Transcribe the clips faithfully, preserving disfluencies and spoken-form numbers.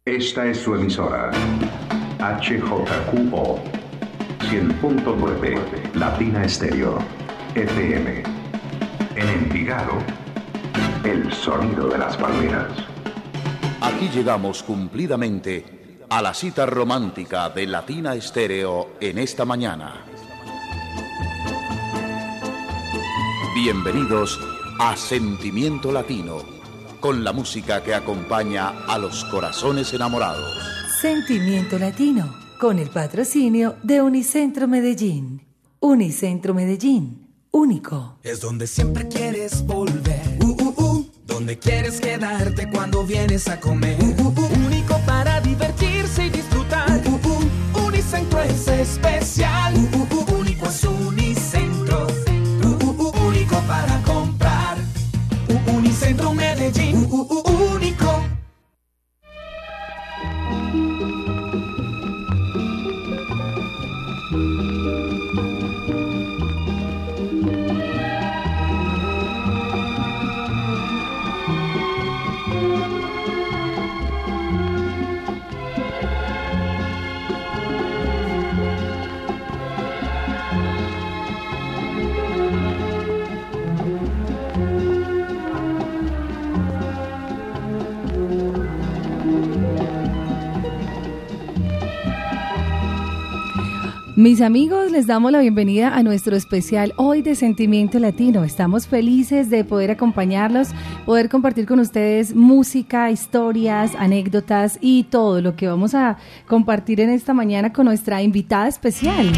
Esta es su emisora, H J Q O, cien punto nueve, Latina Estéreo, F M. En Envigado, el sonido de las palmeras. Aquí llegamos cumplidamente a la cita romántica de Latina Estéreo en esta mañana. Bienvenidos a Sentimiento Latino, con la música que acompaña a los corazones enamorados. Sentimiento Latino, con el patrocinio de Unicentro Medellín. Unicentro Medellín, único. Es donde siempre quieres volver. Uh, uh, uh. Donde quieres quedarte cuando vienes a comer. Uh, uh, uh. Único para divertirse y disfrutar. Uh, uh, uh. Unicentro es especial. Uh, uh, uh. Único es Unicentro. Uh, uh, uh. Único para comprar. Uh, Unicentro Medellín. Uh, uh, uh. Único. Mis amigos, les damos la bienvenida a nuestro especial hoy de Sentimiento Latino. Estamos felices de poder acompañarlos, poder compartir con ustedes música, historias, anécdotas y todo lo que vamos a compartir en esta mañana con nuestra invitada especial.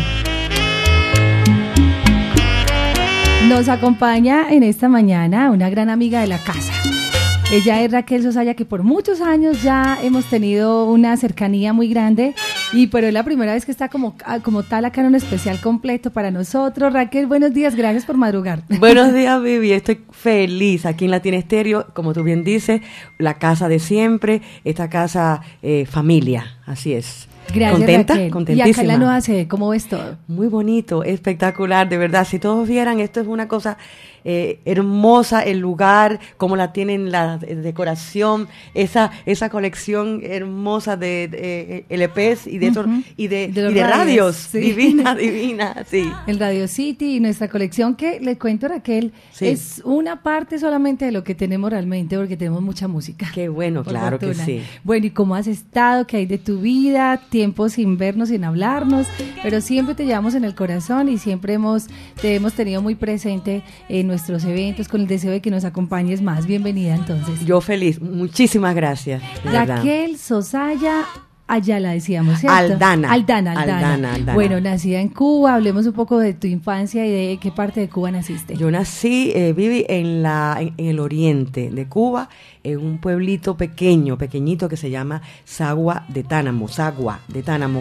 Nos acompaña en esta mañana una gran amiga de la casa. Ella es Raquel Sosaya, que por muchos años ya hemos tenido una cercanía muy grande, y pero es la primera vez que está como, como tal acá en un especial completo para nosotros. Raquel, buenos días, gracias por madrugar. Buenos días, Vivi, estoy feliz aquí en Latina Estéreo, como tú bien dices, la casa de siempre, esta casa eh, familia, así es. Gracias, ¿Contenta? Raquel. Contentísima. Y acá en la nueva sede, ¿cómo ves todo? Muy bonito, espectacular, de verdad. Si todos vieran, esto es una cosa eh, hermosa, el lugar, cómo la tienen, la decoración, esa esa colección hermosa de, de L Pes y de, uh-huh. esos, y de, de, y de radios, radios sí. divina, divina, sí. El Radio City y nuestra colección, que le cuento, Raquel, sí. es una parte solamente de lo que tenemos realmente, porque tenemos mucha música. Qué bueno, claro fortuna. Que sí. Bueno, ¿y cómo has estado? ¿Qué hay de tu vida? Tiempo sin vernos, sin hablarnos, pero siempre te llevamos en el corazón y siempre hemos te hemos tenido muy presente en nuestros eventos, con el deseo de que nos acompañes más. Bienvenida, entonces. Yo feliz, muchísimas gracias. Raquel Sosaya Ayala, decíamos, ¿cierto? Aldana. Aldana, Aldana. Aldana, Aldana. Bueno, nacida en Cuba, hablemos un poco de tu infancia y de qué parte de Cuba naciste. Yo nací, eh, viví en, la, en, en el oriente de Cuba, en un pueblito pequeño, pequeñito que se llama Sagua de Tánamo, Sagua de Tánamo.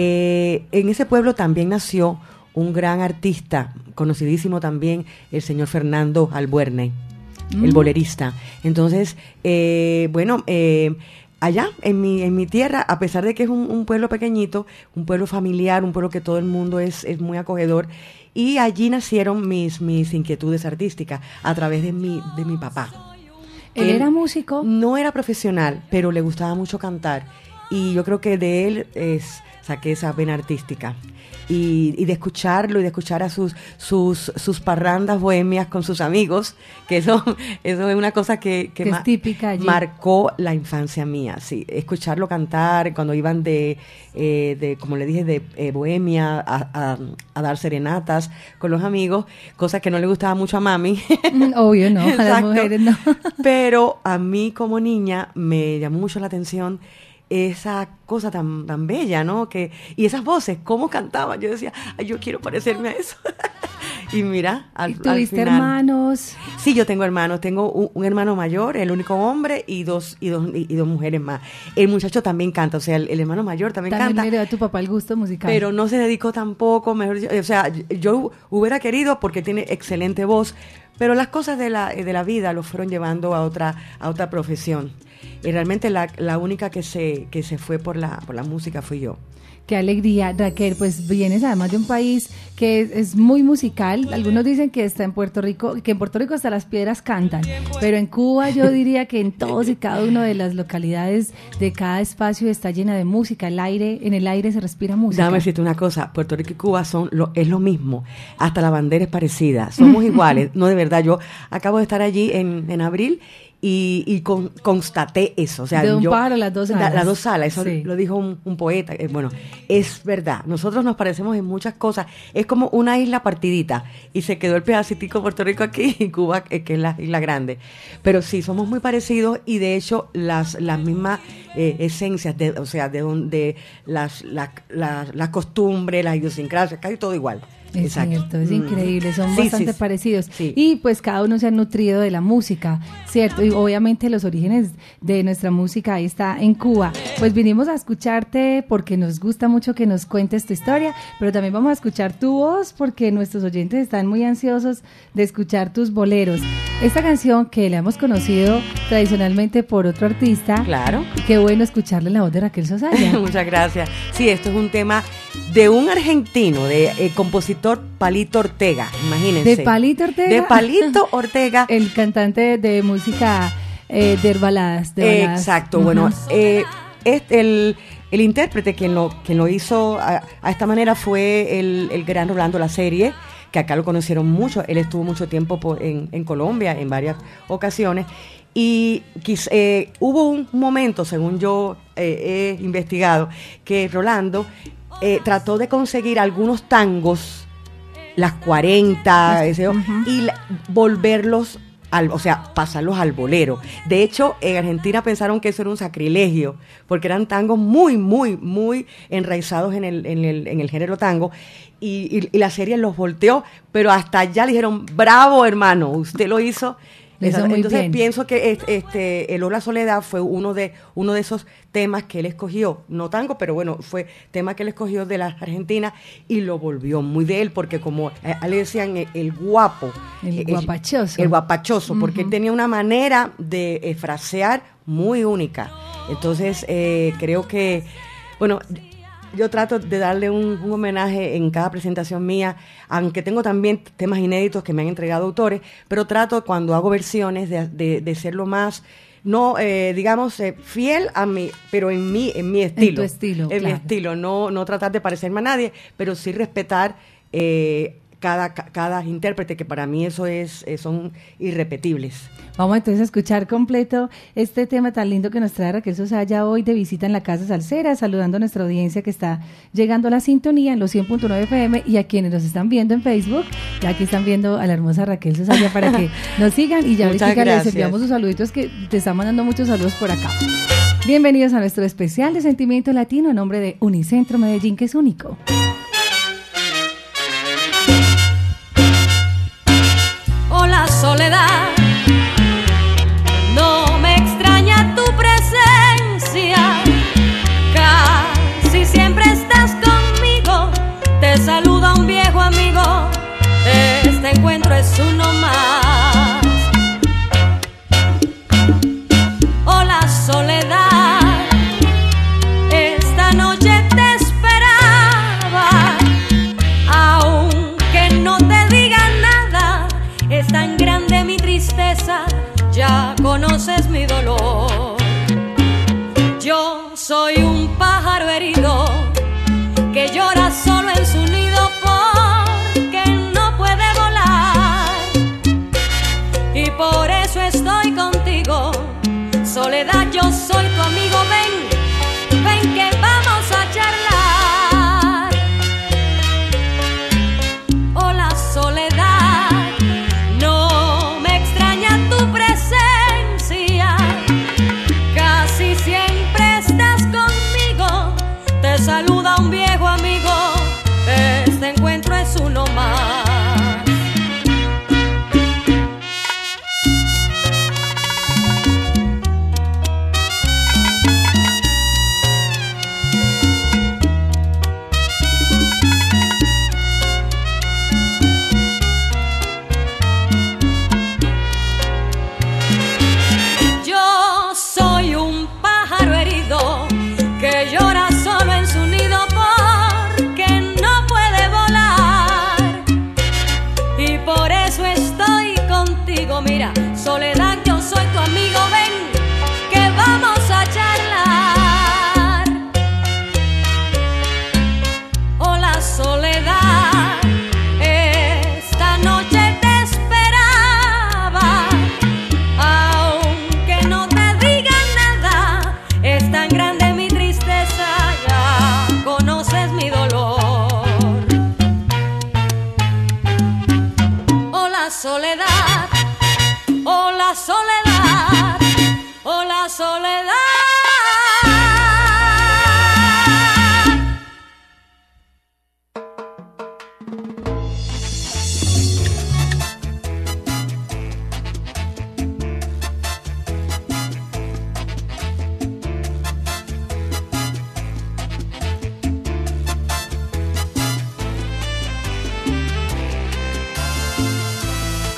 Eh, en ese pueblo también nació un gran artista, conocidísimo también, el señor Fernando Albuerne, mm. el bolerista. Entonces, eh, bueno... Eh, allá, en mi en mi tierra, a pesar de que es un, un pueblo pequeñito, un pueblo familiar, un pueblo que todo el mundo es, es muy acogedor, y allí nacieron mis, mis inquietudes artísticas a través de mi, de mi papá. ¿Él, ¿Él era músico? No era profesional, pero le gustaba mucho cantar, y yo creo que de él es, saqué esa vena artística. Y, y de escucharlo y de escuchar a sus sus sus parrandas bohemias con sus amigos, que eso eso es una cosa que, que, que ma- es típica allí. Marcó la infancia mía, sí, escucharlo cantar cuando iban de, eh, de como le dije, de eh, bohemia a, a, a dar serenatas con los amigos, cosa que no le gustaba mucho a mami. Obvio, no, a las mujeres no. Pero a mí como niña me llamó mucho la atención esa cosa tan tan bella, ¿no? Que y esas voces, cómo cantaban. Yo decía, ay, yo quiero parecerme a eso. Y mira, al, ¿Y tuviste al final, hermanos? Sí, yo tengo hermanos. Tengo un, un hermano mayor, el único hombre, y dos y dos y, y dos mujeres más. El muchacho también canta, o sea, el, el hermano mayor también, también canta. También le dio a tu papá el gusto musical. Pero no se dedicó tampoco, mejor, o sea, yo hubiera querido porque tiene excelente voz, pero las cosas de la, de la vida lo fueron llevando a otra, a otra profesión. Y realmente la, la única que se, que se fue por la, por la música fui yo. Qué alegría, Raquel, pues vienes además de un país que es, es muy musical. Algunos dicen que está en Puerto Rico, que en Puerto Rico hasta las piedras cantan, pero en Cuba yo diría que en todos y cada una de las localidades de cada espacio está llena de música. El aire, en el aire se respira música. Déjame decirte una cosa, Puerto Rico y Cuba son lo, es lo mismo, hasta la bandera es parecida, somos iguales. No, de verdad, yo acabo de estar allí en, en abril y, y con, constaté eso. O sea, de un yo, pájaro las dos alas. La, las dos alas, eso sí. Lo dijo un, un poeta. Eh, bueno, es verdad, nosotros nos parecemos en muchas cosas. Es como una isla partidita y se quedó el pedacitico Puerto Rico aquí y Cuba, eh, que es la isla grande. Pero sí, somos muy parecidos y de hecho las, las mismas eh, esencias, de, o sea, de, de las, las, las, las costumbres, las idiosincrasias, casi todo igual. Es Exacto. cierto, es increíble, son sí, bastante sí, parecidos. Sí. Y pues cada uno se ha nutrido de la música, ¿cierto? Y obviamente los orígenes de nuestra música ahí está en Cuba. Pues vinimos a escucharte porque nos gusta mucho que nos cuentes tu historia, pero también vamos a escuchar tu voz porque nuestros oyentes están muy ansiosos de escuchar tus boleros. Esta canción que la hemos conocido tradicionalmente por otro artista. Claro. Qué bueno escucharle la voz de Raquel Sosaya. Muchas gracias. Sí, esto es un tema de un argentino, de eh, compositor Palito Ortega, imagínense. ¿De Palito Ortega? De Palito Ortega. El cantante de música eh, de baladas. De baladas. Exacto, uh-huh. Bueno, eh, este, el, el intérprete quien lo, quien lo hizo a, a esta manera fue el, el gran Rolando La Serie, que acá lo conocieron mucho. Él estuvo mucho tiempo por, en, en Colombia en varias ocasiones. Y quis, eh, hubo un momento, según yo eh, he investigado, que Rolando eh, trató de conseguir algunos tangos, las cuarenta, ese, uh-huh. y la, volverlos, al, o sea, pasarlos al bolero. De hecho, en Argentina pensaron que eso era un sacrilegio, porque eran tangos muy, muy, muy enraizados en el, en el, en el género tango, y, y, y la serie los volteó, pero hasta allá le dijeron, bravo hermano, usted lo hizo. Eso muy Entonces bien. pienso que este, el Hola Soledad fue uno de uno de esos temas que él escogió, no tango, pero bueno, fue tema que él escogió de la Argentina y lo volvió muy de él, porque como eh, le decían el, el guapo, el guapachoso, el, el guapachoso, uh-huh. porque él tenía una manera de eh, frasear muy única. Entonces eh, creo que, bueno, yo trato de darle un, un homenaje en cada presentación mía, aunque tengo también temas inéditos que me han entregado autores, pero trato cuando hago versiones de, de, de ser lo más, no, eh, digamos, eh, fiel a mí, pero en mí, en mi estilo. En tu estilo, En claro. mi estilo, no, no tratar de parecerme a nadie, pero sí respetar eh, cada, cada intérprete, que para mí eso es, eh, son irrepetibles. Vamos entonces a escuchar completo este tema tan lindo que nos trae Raquel Sosaya hoy de visita en la Casa Salsera, saludando a nuestra audiencia que está llegando a la sintonía en los cien punto nueve F M y a quienes nos están viendo en Facebook. Ya aquí están viendo a la hermosa Raquel Sosaya para que nos sigan y ya ahorita les enviamos sus saluditos que te están mandando muchos saludos por acá. Bienvenidos a nuestro especial de Sentimiento Latino a nombre de Unicentro Medellín, que es único. Hola soledad, no me extraña tu presencia, casi siempre estás conmigo, te saluda un viejo amigo, este encuentro es uno más. Hola soledad, esta noche te esperaba, aunque no te diga nada, es tan grande mi tristeza, ya conoces mi dolor. Yo soy un pájaro herido que llora solo en su nido porque no puede volar, y por eso estoy contigo. Soledad, yo soy tu amigo, ven, ven que vamos a charlar. Hola soledad, no me extraña tu presencia, casi siempre estás conmigo, te saluda un viejo amigo, este encuentro es uno más.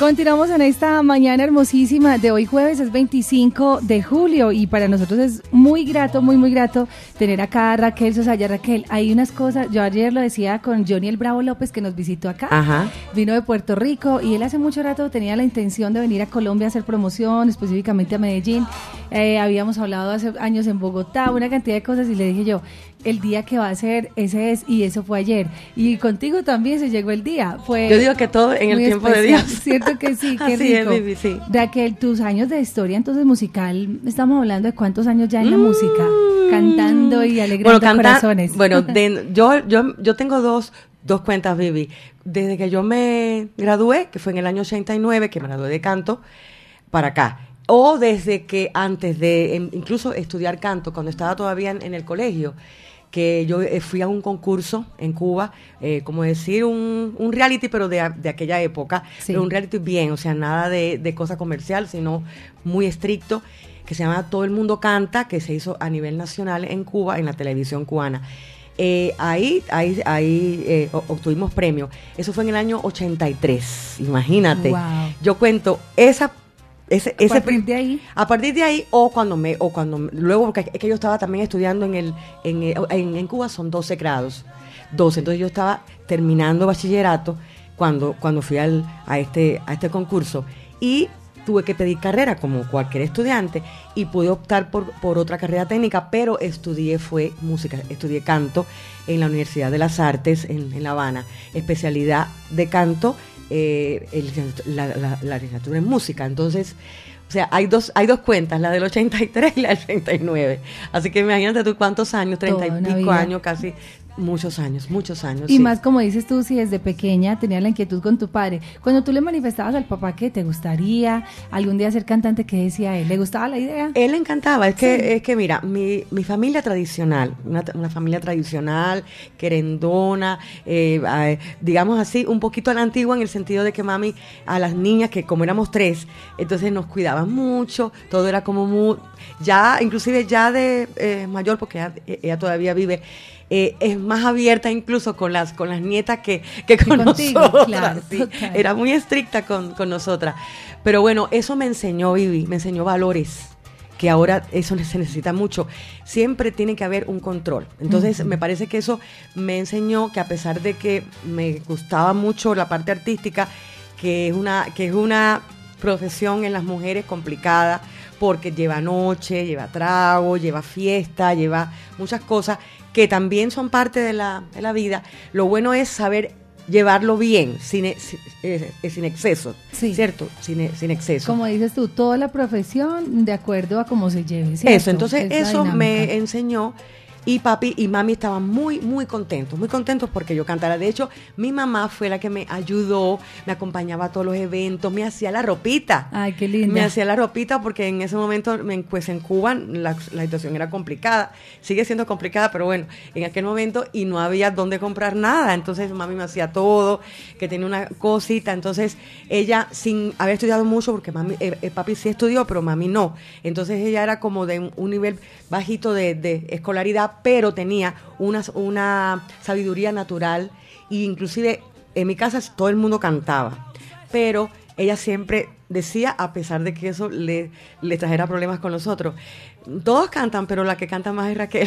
Continuamos en esta mañana hermosísima de hoy jueves, es veinticinco de julio y para nosotros es muy grato, muy, muy grato tener acá a Raquel Sosaya. Raquel, hay unas cosas, yo ayer lo decía con Johnny el Bravo López que nos visitó acá, Ajá. Vino de Puerto Rico y él hace mucho rato tenía la intención de venir a Colombia a hacer promoción, específicamente a Medellín. Eh, habíamos hablado hace años en Bogotá, una cantidad de cosas y le dije yo, el día que va a ser, ese es, y eso fue ayer. Y contigo también se llegó el día. Fue Yo digo que todo en el tiempo especial, de Dios. Cierto que sí, qué Así rico. es, Vivi, sí. Raquel, tus años de historia entonces musical, estamos hablando de cuántos años ya en la mm. música, cantando y alegrando bueno, cantar, corazones. Bueno, de, yo, yo, yo tengo dos, dos cuentas, Vivi. Desde que yo me gradué, que fue en el año ochenta y nueve, que me gradué de canto, para acá. O desde que antes de en, incluso estudiar canto, cuando estaba todavía en, en el colegio, que yo eh, fui a un concurso en Cuba, eh, como decir, un, un reality, pero de, de aquella época, sí. Pero un reality bien, o sea, nada de, de cosa comercial, sino muy estricto, que se llama Todo el Mundo Canta, que se hizo a nivel nacional en Cuba, en la televisión cubana. Eh, ahí ahí, ahí eh, obtuvimos premio. Eso fue en el año ochenta y tres, imagínate. Wow. Yo cuento esa... Ese, ese, a partir de ahí a partir de ahí o cuando me o cuando luego porque es que yo estaba también estudiando en el en, en, en Cuba son doce grados doce, entonces yo estaba terminando bachillerato cuando cuando fui al, a este a este concurso y tuve que pedir carrera como cualquier estudiante y pude optar por por otra carrera técnica, pero estudié fue música, estudié canto en la Universidad de las Artes en, en La Habana, especialidad de canto. Eh, el, la, la, la licenciatura en música. Entonces, o sea, hay dos hay dos cuentas, la del ochenta y tres y la del ochenta y nueve. Así que imagínate tú cuántos años, treinta y pico años, casi muchos años, muchos años. Y sí. más como dices tú, si desde pequeña tenías la inquietud con tu padre. Cuando tú le manifestabas al papá que te gustaría algún día ser cantante, ¿qué decía él? ¿Le gustaba la idea? Él le encantaba. Es que, sí. es que mira, mi, mi familia tradicional, una, una familia tradicional, querendona, eh, eh, digamos así, un poquito a la antigua en el sentido de que mami, a las niñas, que como éramos tres, entonces nos cuidaban mucho, todo era como muy, ya, inclusive ya de eh, mayor, porque ella, ella todavía vive, Eh, es más abierta incluso con las con las nietas que, que con contigo, nosotras. Claro, sí. Era muy estricta con, con nosotras. Pero bueno, eso me enseñó, Vivi, me enseñó valores, que ahora eso se necesita mucho. Siempre tiene que haber un control. Entonces, uh-huh. me parece que eso me enseñó que a pesar de que me gustaba mucho la parte artística, que es una, que es una profesión en las mujeres complicada, porque lleva noche, lleva trago, lleva fiesta, lleva muchas cosas que también son parte de la, de la vida. Lo bueno es saber llevarlo bien, sin, sin, eh, sin exceso, sí. ¿Cierto? Sin, sin exceso. Como dices tú, toda la profesión de acuerdo a cómo se lleve, ¿cierto? Eso, entonces Esa eso dinámica. Me enseñó. Y papi y mami estaban muy, muy contentos, muy contentos porque yo cantara. De hecho, mi mamá fue la que me ayudó, me acompañaba a todos los eventos, me hacía la ropita. Ay, qué linda. Me hacía la ropita porque en ese momento, pues en Cuba, la, la situación era complicada. Sigue siendo complicada, pero bueno, en aquel momento y no había dónde comprar nada. Entonces, mami me hacía todo, que tenía una cosita. Entonces, ella, sin haber estudiado mucho, porque mami, eh, eh, papi sí estudió, pero mami no. Entonces, ella era como de un, un nivel bajito de, de escolaridad, pero tenía una, una sabiduría natural e inclusive en mi casa todo el mundo cantaba, pero ella siempre decía, a pesar de que eso le, le trajera problemas con los otros, todos cantan, pero la que canta más es Raquel.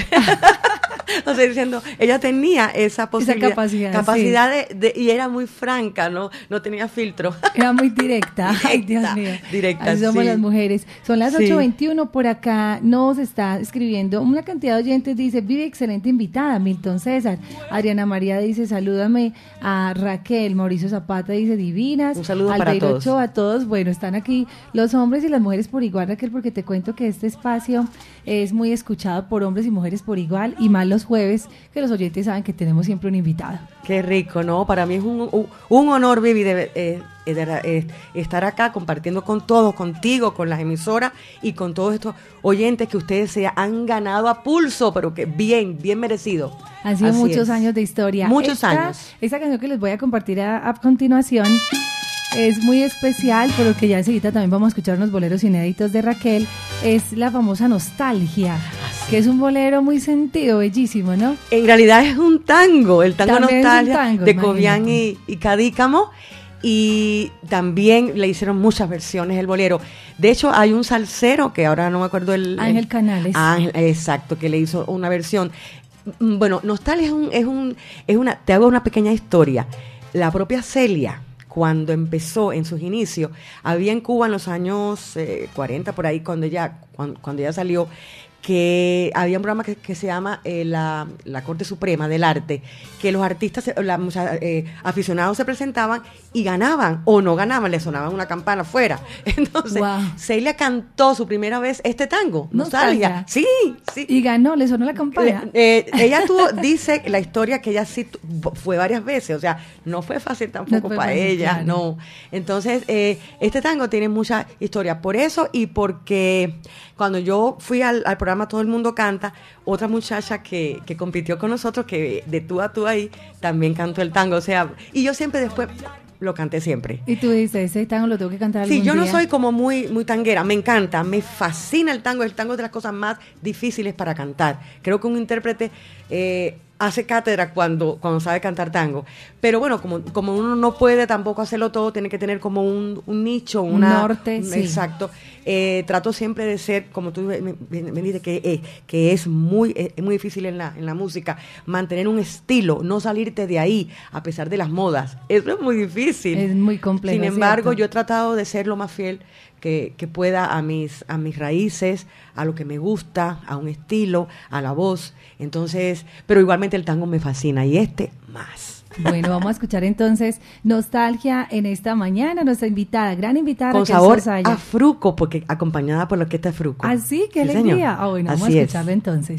O sea, diciendo, ella tenía esa posibilidad, esa capacidad, capacidad sí. de, de, y era muy franca, no, no tenía filtro. Era muy directa. directa Ay, Dios mío. Directa, así somos sí. las mujeres. Son las Sí. ocho veintiuno por acá. Nos está escribiendo una cantidad de oyentes. Dice, vive excelente invitada, Milton César. Adriana María dice, salúdame a Raquel. Mauricio Zapata dice, divinas. Un saludo Albeiro para todos. Ochoa, a todos. Bueno, están aquí los hombres y las mujeres por igual, Raquel, porque te cuento que este espacio es muy escuchado por hombres y mujeres por igual, y más los jueves, que los oyentes saben que tenemos siempre un invitado. Qué rico, ¿no? Para mí es un, un, un honor, Vivi, de, eh, de, de, eh, estar acá compartiendo con todos, contigo, con las emisoras y con todos estos oyentes que ustedes se han ganado a pulso, pero que bien, bien merecido. Han sido Así muchos es. años de historia. Muchos esta, años. Esta canción que les voy a compartir a, a continuación es muy especial, porque ya enseguida también vamos a escuchar unos boleros inéditos de Raquel. Es la famosa Nostalgia, Así. que es un bolero muy sentido, bellísimo, ¿no? En realidad es un tango, el tango También es un Nostalgia tango, de imagínate. Cobian y, y Cadícamo. y también le hicieron muchas versiones del bolero. De hecho, hay un salsero que ahora no me acuerdo el... Ángel el, Canales. Ángel, exacto, que le hizo una versión. Bueno, Nostalgia es un, es un, es una, te hago una pequeña historia. La propia Celia, cuando empezó en sus inicios, había en Cuba en los años eh, cuarenta, por ahí, cuando ella, cuando, cuando ella salió, que había un programa que, que se llama eh, la, la Corte Suprema del Arte, que los artistas, la, eh, aficionados se presentaban y ganaban o no ganaban, le sonaban una campana afuera. Entonces, wow. Celia cantó su primera vez este tango, Nostalgia. Nostalgia. Sí, sí. Y ganó, le sonó la campana. Eh, eh, ella tuvo, dice la historia que ella sí tu, fue varias veces, o sea, no fue fácil tampoco no para fácil, ella, claro. no. Entonces, eh, este tango tiene mucha historia, por eso y porque cuando yo fui al, al programa Todo el Mundo Canta, otra muchacha que, que compitió con nosotros, que de tú a tú ahí, también cantó el tango, o sea, y yo siempre después lo canté siempre. Y tú dices, ese tango lo tengo que cantar algún Sí, yo día. no soy como muy, muy tanguera, me encanta, me fascina el tango, el tango es de las cosas más difíciles para cantar. Creo que un intérprete eh, hace cátedra cuando, cuando sabe cantar tango, pero bueno, como, como uno no puede tampoco hacerlo todo, tiene que tener como un, un nicho, una... norte, un, sí. Exacto. Eh, trato siempre de ser, como tú me, me, me dices, que, eh, que es muy, eh, muy difícil en la, en la música, mantener un estilo, no salirte de ahí, a pesar de las modas. Eso es muy difícil. Es muy complejo. Sin embargo, ¿cierto? yo he tratado de ser lo más fiel que, que pueda a mis, a mis raíces, a lo que me gusta, a un estilo, a la voz. Entonces, pero igualmente el tango me fascina y este más. Bueno, vamos a escuchar entonces Nostalgia en esta mañana, nuestra invitada, gran invitada. Con sabor a fruco, porque acompañada por la orquesta de fruco. ¿Ah, sí? ¿Qué sí, alegría? Ah, bueno, vamos Así a escucharla es. entonces.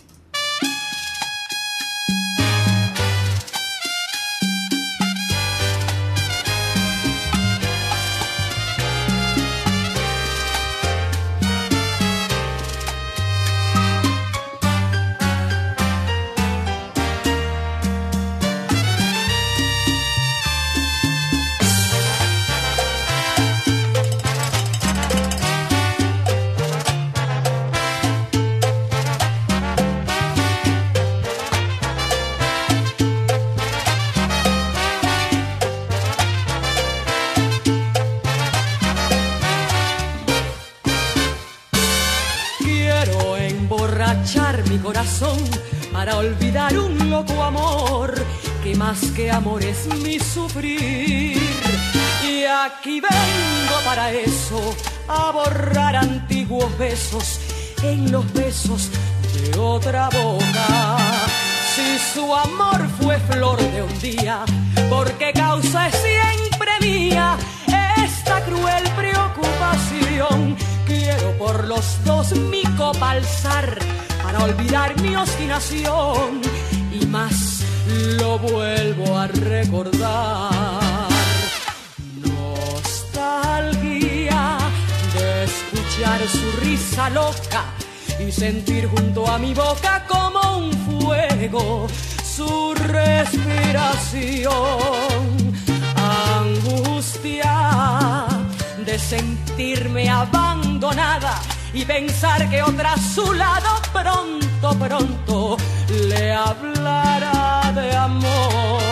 Para olvidar un loco amor que más que amor es mi sufrir. Y aquí vengo para eso, a borrar antiguos besos en los besos de otra boca. Si su amor fue flor de un día, porque causa es siempre mía esta cruel preocupación. Quiero por los dos mi copa alzar para olvidar mi obstinación y más lo vuelvo a recordar. Nostalgia de escuchar su risa loca y sentir junto a mi boca como un fuego su respiración. Angustia de sentirme abandonada y pensar que otra a su lado pronto, pronto le hablará de amor.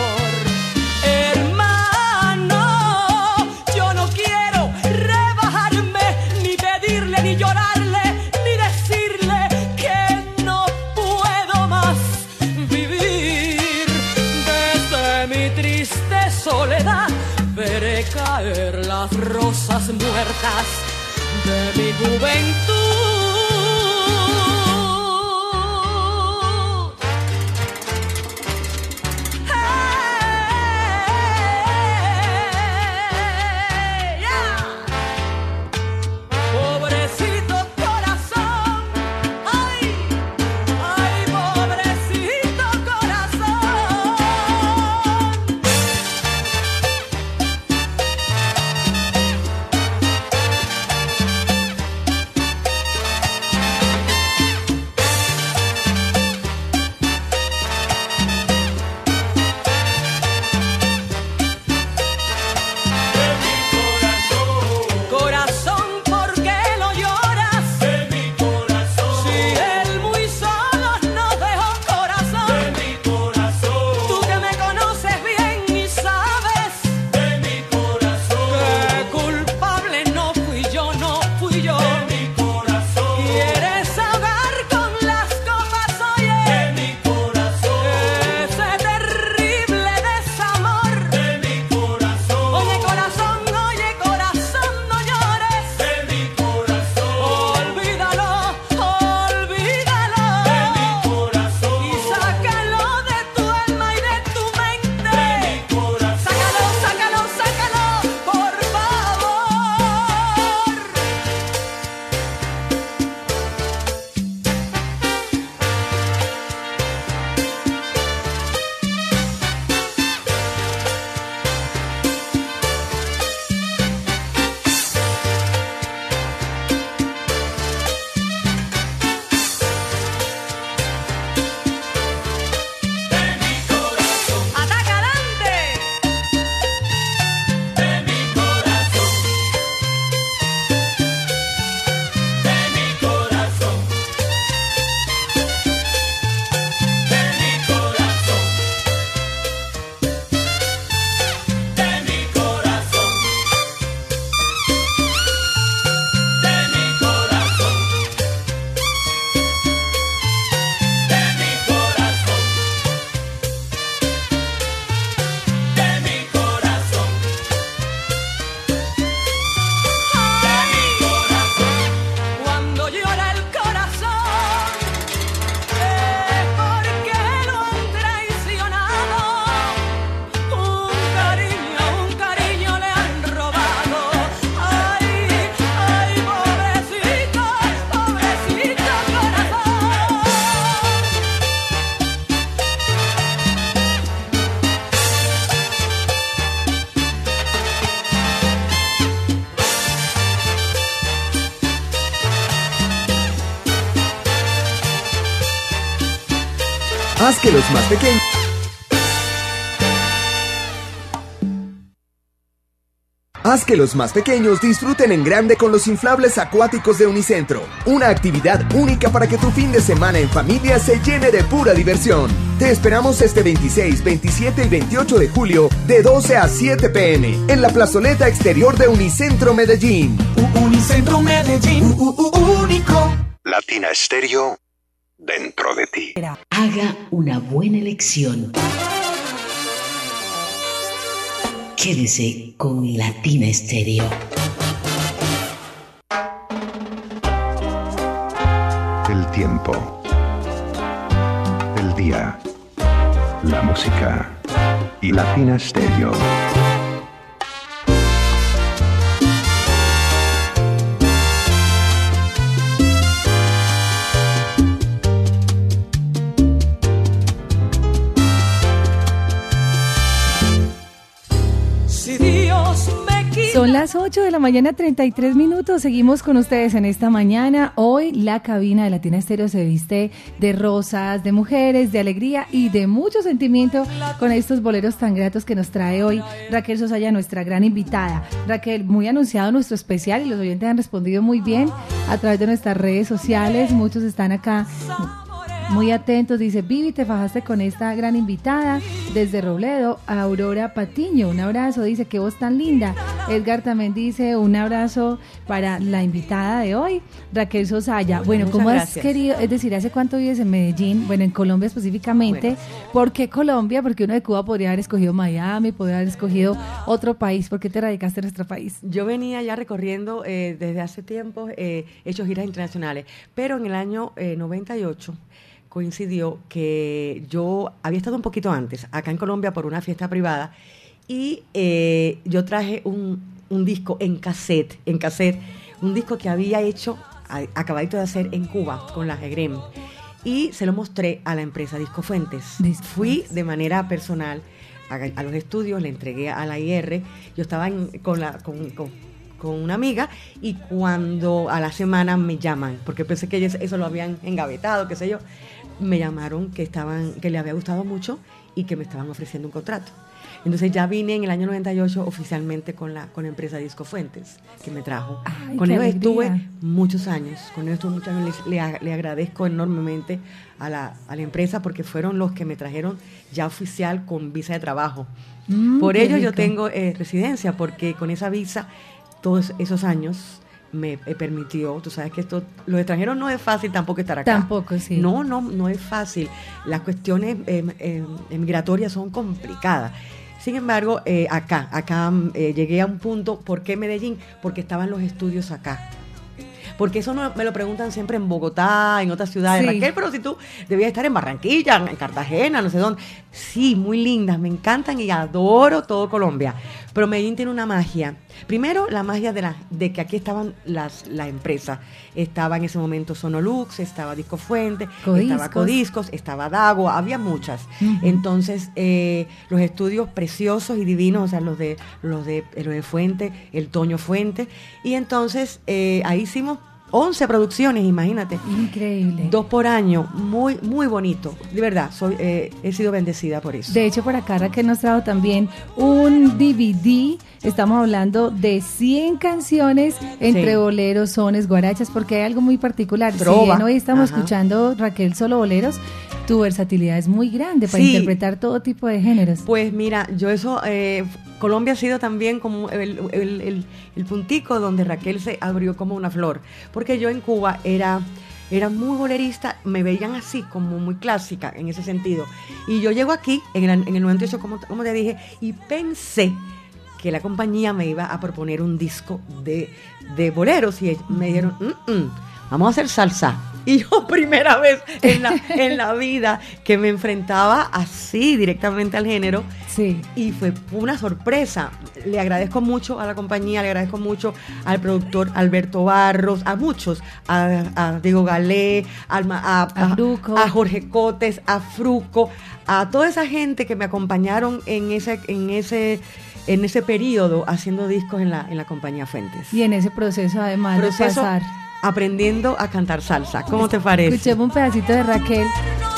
Hermano, yo no quiero rebajarme, ni pedirle, ni llorarle, ni decirle que no puedo más vivir. Desde mi triste soledad veré caer las rosas muertas de mi juventud. Hey, yeah. Pobrecito corazón, ay, ay, pobrecito corazón. Haz que los más pequeños... Haz que los más pequeños disfruten en grande con los inflables acuáticos de Unicentro. Una actividad única para que tu fin de semana en familia se llene de pura diversión. Te esperamos este veintiséis, veintisiete y veintiocho de julio de doce a siete pe eme en la plazoleta exterior de Unicentro Medellín. Unicentro Medellín, u, u, u, único. Latina Estéreo, dentro de ti. Haga una buena elección. Quédese con Latina Estéreo. El tiempo, el día, la música y Latina Estéreo. Son las ocho de la mañana, treinta y tres minutos. Seguimos con ustedes en esta mañana. Hoy la cabina de Latina Estéreo se viste de rosas, de mujeres, de alegría y de mucho sentimiento con estos boleros tan gratos que nos trae hoy Raquel Sosaya, nuestra gran invitada. Raquel, muy anunciado nuestro especial y los oyentes han respondido muy bien a través de nuestras redes sociales. Muchos están acá muy atentos. Dice: Vivi, te fajaste con esta gran invitada. Desde Robledo, Aurora Patiño, un abrazo. Dice: qué voz tan linda. Edgar también dice: un abrazo para la invitada de hoy, Raquel Sosaya. Bueno, muchas ¿cómo gracias. has querido? Es decir, ¿hace cuánto vives en Medellín? Bueno, en Colombia específicamente. Bueno. ¿Por qué Colombia? Porque uno de Cuba podría haber escogido Miami, podría haber escogido otro país. ¿Por qué te radicaste en nuestro país? Yo venía ya recorriendo eh, desde hace tiempo, eh, he hecho giras internacionales, pero en el año eh, noventa y ocho coincidió que yo había estado un poquito antes acá en Colombia por una fiesta privada y eh, yo traje un, un disco en cassette, en cassette, un disco que había hecho, a, acabadito de hacer en Cuba con la G-Grem, y se lo mostré a la empresa Disco Fuentes. Disco Fui Fuentes. De manera personal a, a los estudios, le entregué a la I R, yo estaba en, con la... Con, con, con una amiga, y cuando a la semana me llaman, porque pensé que ellos eso lo habían engavetado, qué sé yo, me llamaron que estaban, que le había gustado mucho y que me estaban ofreciendo un contrato. Entonces ya vine en el año noventa y ocho oficialmente con la con la empresa Disco Fuentes, que me trajo. Ay, con ellos estuve muchos años, con ellos estuve muchos años, le, le, le agradezco enormemente a la, a la empresa porque fueron los que me trajeron ya oficial con visa de trabajo. Mm, Por ello rico. Yo tengo eh, residencia, porque con esa visa todos esos años me eh, permitió, tú sabes que esto, los extranjeros no es fácil tampoco estar acá. Tampoco, sí. No, no, no es fácil. Las cuestiones eh, eh, migratorias son complicadas. Sin embargo, eh, acá, acá eh, llegué a un punto. ¿Por qué Medellín? Porque estaban los estudios acá. Porque eso no, me lo preguntan siempre en Bogotá, en otras ciudades. Sí. Raquel, pero si tú debías estar en Barranquilla, en Cartagena, no sé dónde. Sí, muy lindas, me encantan y adoro todo Colombia. Pero Medellín tiene una magia. Primero, la magia de, la, de que aquí estaban las, las empresas. Estaba en ese momento Sonolux, estaba Disco Fuente, Codiscos. estaba Codiscos, estaba Dago, había muchas. Uh-huh. Entonces, eh, los estudios preciosos y divinos, o sea, los de los de, los de Fuente, el Toño Fuente. Y entonces, eh, ahí hicimos once producciones, imagínate. Increíble. Dos por año, muy muy bonito. De verdad, soy eh, he sido bendecida por eso. De hecho, por acá Raquel nos trajo también un D V D. Estamos hablando de cien canciones entre sí. boleros, sones, guarachas, porque hay algo muy particular. Trova. Si bien hoy estamos Ajá. escuchando, Raquel, solo boleros, tu versatilidad es muy grande para sí. interpretar todo tipo de géneros. Pues mira, yo eso, eh, Colombia ha sido también como el, el, el, el puntico donde Raquel se abrió como una flor, porque yo en Cuba era... Era muy bolerista, me veían así, como muy clásica en ese sentido. Y yo llego aquí, en el, en el noventa y ocho, como, como te dije, y pensé que la compañía me iba a proponer un disco de, de boleros. Y me dijeron, mm, mm, vamos a hacer salsa. Y yo, primera vez en la, en la vida que me enfrentaba así directamente al género. Sí. Y fue una sorpresa. Le agradezco mucho a la compañía, le agradezco mucho al productor Alberto Barros, a muchos, a, a Diego Galé, a, a, a, a Jorge Cotes, a Fruco, a toda esa gente que me acompañaron en ese, en ese, en ese periodo haciendo discos en la, en la compañía Fuentes. Y en ese proceso, además proceso, de pasar... aprendiendo a cantar salsa. ¿Cómo te parece? Escuchemos un pedacito de Raquel.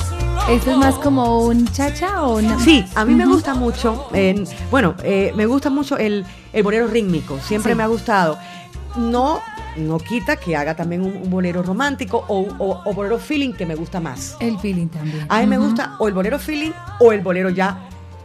¿Esto es más como un cha-cha o una? Sí, a mí uh-huh. me gusta mucho, eh, bueno, eh, me gusta mucho el, el bolero rítmico, siempre sí. me ha gustado. No, no quita que haga también un, un bolero romántico o, o, o bolero feeling, que me gusta más. El feeling también. A mí uh-huh. me gusta o el bolero feeling o el bolero ya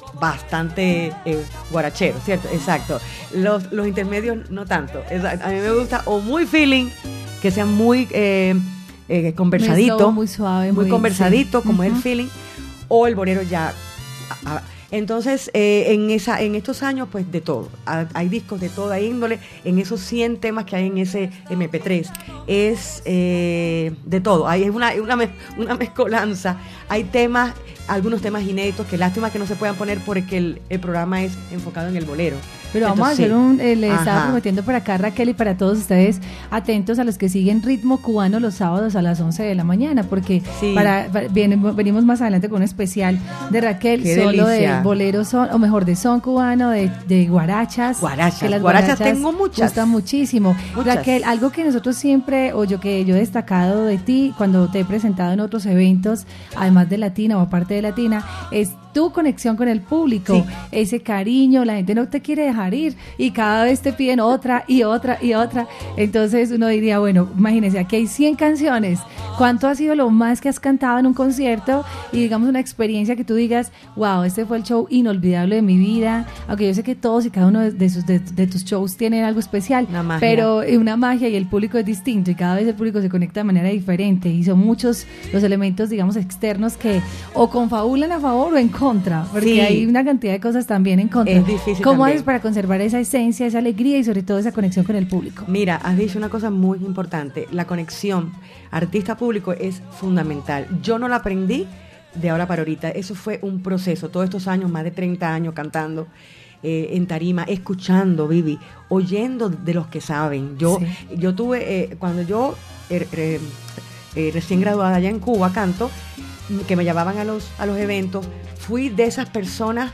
bastante eh, guarachero, ¿cierto? Exacto. Los, los intermedios no tanto. Exacto. A mí me gusta o muy feeling, que sea muy eh, eh, conversadito, muy suave, muy, muy conversadito, sí. como uh-huh. es el feeling, o el bolero ya. A, a, entonces, eh, en esa, en estos años, pues de todo. Hay discos de toda índole. En esos cien temas que hay en ese eme pe tres, es eh, de todo. Hay una, una, una mezcolanza. Hay temas, algunos temas inéditos, que lástima que no se puedan poner porque el, el programa es enfocado en el bolero. Pero vamos Entonces, a hacer un, eh, le Ajá. estaba prometiendo por acá Raquel y para todos ustedes, atentos a los que siguen Ritmo Cubano los sábados a las once de la mañana, porque sí. para, para viene, venimos más adelante con un especial de Raquel, Qué solo delicia. de boleros, son, o mejor, de son cubano, de, de guarachas. Guarachas, que las guarachas, guarachas tengo muchas. Gustan muchísimo. Muchas. Raquel, algo que nosotros siempre, o yo que yo he destacado de ti, cuando te he presentado en otros eventos, además de Latina o aparte de Latina, es tu conexión con el público, sí. ese cariño, la gente no te quiere dejar ir y cada vez te piden otra y otra y otra. Entonces uno diría, bueno, imagínense, aquí hay cien canciones. ¿Cuánto ha sido lo más que has cantado en un concierto? Y digamos una experiencia que tú digas, wow, este fue el show inolvidable de mi vida. Aunque yo sé que todos y cada uno de, de, sus, de, de tus shows tienen algo especial, una magia. Pero una magia y el público es distinto y cada vez el público se conecta de manera diferente y son muchos los elementos, digamos, externos que o confabulan a favor o en contra, porque sí. hay una cantidad de cosas también en contra. Es difícil. ¿Cómo también. haces para conservar esa esencia, esa alegría y sobre todo esa conexión con el público? Mira, has dicho una cosa muy importante, la conexión artista-público es fundamental. Yo no la aprendí de ahora para ahorita, eso fue un proceso, todos estos años, más de treinta años cantando eh, en tarima, escuchando, Vivi, oyendo de los que saben. Yo, sí. yo tuve, eh, cuando yo eh, eh, eh, recién graduada allá en Cuba, canto, que me llamaban a los, a los eventos, fui de esas personas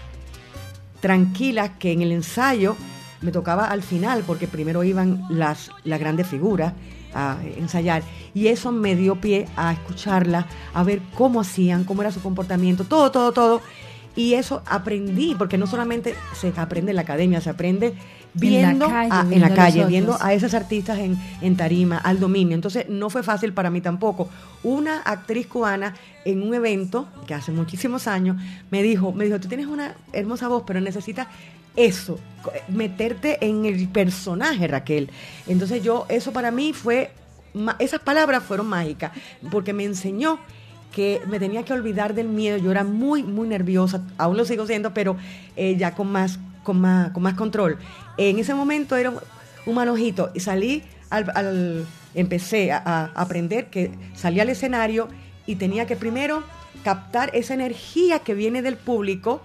tranquilas que en el ensayo me tocaba al final, porque primero iban las, las grandes figuras a ensayar, y eso me dio pie a escucharla, a ver cómo hacían, cómo era su comportamiento, todo, todo, todo, y eso aprendí, porque no solamente se aprende en la academia, se aprende viendo en la calle, a, en la calle viendo a esos artistas en, en tarima, al dominio. Entonces no fue fácil para mí tampoco. Una actriz cubana en un evento, que hace muchísimos años, me dijo, me dijo, tú tienes una hermosa voz, pero necesitas eso, meterte en el personaje, Raquel. Entonces yo, eso para mí fue, esas palabras fueron mágicas, porque me enseñó que me tenía que olvidar del miedo. Yo era muy, muy nerviosa, aún lo sigo siendo, pero eh, ya con más, con más, con más control. En ese momento era un, un manojito y salí, al, al empecé a, a aprender que salí al escenario y tenía que primero captar esa energía que viene del público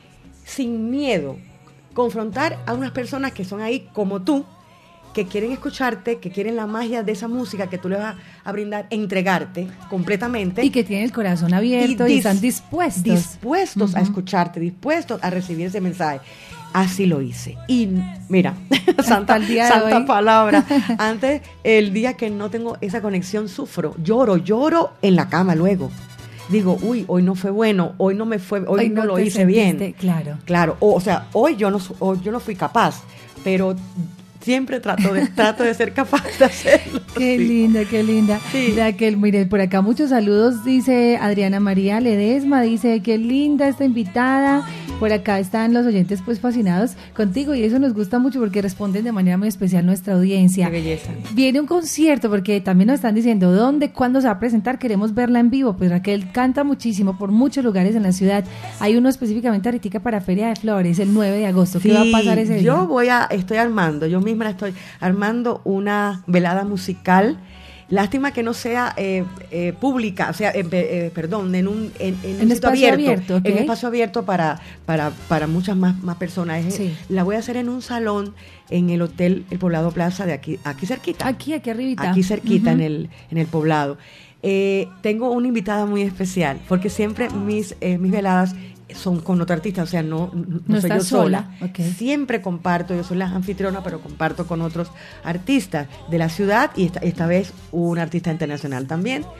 sin miedo, confrontar a unas personas que son ahí como tú, que quieren escucharte, que quieren la magia de esa música que tú les vas a brindar, entregarte completamente. Y que tienen el corazón abierto y, dis- y están dispuestos. Dispuestos uh-huh. a escucharte, dispuestos a recibir ese mensaje. Así lo hice. Y mira, santa, santa palabra. Antes, el día que no tengo esa conexión, sufro, lloro, lloro en la cama luego. Digo, uy, hoy no fue bueno, hoy no me fue, hoy, hoy no, no lo hice sentiste, bien. Claro. Claro, o, o sea, hoy yo no hoy yo no fui capaz, pero siempre trato de, trato de ser capaz de hacerlo. Qué sí. linda, qué linda. Sí. Raquel, mire, por acá muchos saludos, dice Adriana María Ledesma, dice, qué linda esta invitada. Por acá están los oyentes pues fascinados contigo y eso nos gusta mucho porque responden de manera muy especial nuestra audiencia. Qué belleza. Viene un concierto porque también nos están diciendo dónde, cuándo se va a presentar, queremos verla en vivo. Pues Raquel canta muchísimo por muchos lugares en la ciudad. Hay uno específicamente ahorita para Feria de Flores, el nueve de agosto. ¿Qué sí, va a pasar ese día? Yo voy a, estoy armando, yo misma estoy armando una velada musical. Lástima que no sea eh, eh, pública, o sea, eh, eh, perdón, en un, en, en un ¿En sitio espacio abierto, abierto okay. en espacio abierto para, para, para muchas más, más personas. Sí. La voy a hacer en un salón en el Hotel El Poblado Plaza de aquí, aquí cerquita. Aquí, aquí arribita. Aquí cerquita, uh-huh. en el, en el Poblado. Eh, tengo una invitada muy especial, porque siempre mis, eh, mis veladas son con otro artista, o sea, no, no, no soy yo sola. sola. Okay. Siempre comparto, yo soy la anfitriona, pero comparto con otros artistas de la ciudad y esta, esta vez un artista internacional también.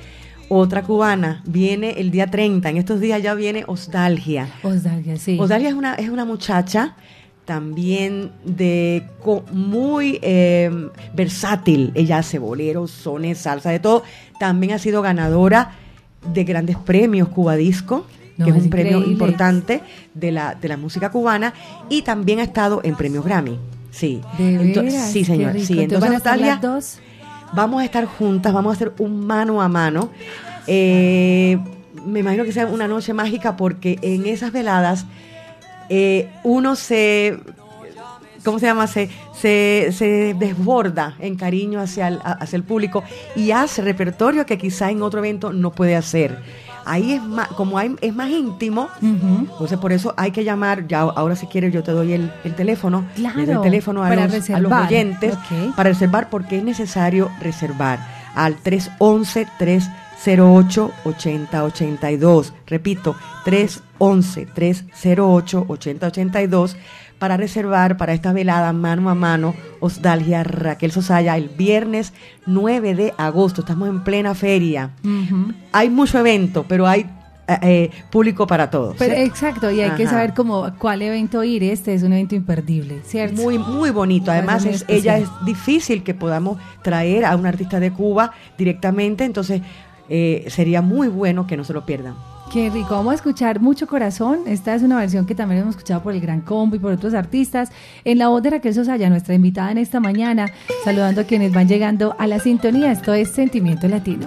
Otra cubana, viene el día treinta, en estos días ya viene Osdalgia. Osdalgia, sí. Osdalgia es una, es una muchacha también de co- muy eh, versátil. Ella hace boleros, sones, salsa, de todo. También ha sido ganadora de grandes premios Cuba Disco, No, que es es un premio increíble. importante de la, de la música cubana, y también ha estado en premios Grammy. Sí, ¿De Ento- veras? sí, Qué señor. rico. Sí, Entonces, ¿van a estar Osdalgia, las dos? vamos a estar juntas, vamos a hacer un mano a mano. Eh, me imagino que sea una noche mágica porque en esas veladas eh, uno se, ¿cómo se llama? Se, se, se desborda en cariño hacia el, hacia el público y hace repertorio que quizá en otro evento no puede hacer. Ahí es más, como hay, es más íntimo, Ujú. entonces por eso hay que llamar, ya ahora si quieres yo te doy el, el teléfono, Claro, le doy el teléfono a para los, a los reservar. oyentes Ok. para reservar, porque es necesario reservar al tres once, tres cero ocho, ochenta ochenta y dos. Repito, tres once, tres cero ocho, ochenta ochenta y dos para reservar para esta velada mano a mano Osdalgia Raquel Sosaya el viernes nueve de agosto. Estamos en plena feria. Ujú. Hay mucho evento, pero hay eh, eh, público para todos. Pero, ¿sí? exacto, y hay que Ajá. saber cómo, cuál evento ir. Este es un evento imperdible, ¿cierto? Muy, muy bonito. Además, Muy es, ella es especial. difícil que podamos traer a un artista de Cuba directamente, entonces eh, sería muy bueno que no se lo pierdan. Qué rico, vamos a escuchar Mucho Corazón. Esta es una versión que también hemos escuchado por el Gran Combo y por otros artistas. En la voz de Raquel Sosaya, nuestra invitada en esta mañana, saludando a quienes van llegando a la sintonía. Esto es Sentimiento Latino.